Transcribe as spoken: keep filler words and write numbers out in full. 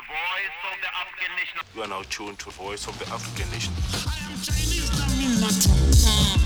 You are now tuned to Voice of the African Nation. I am Chinese, that means nothing.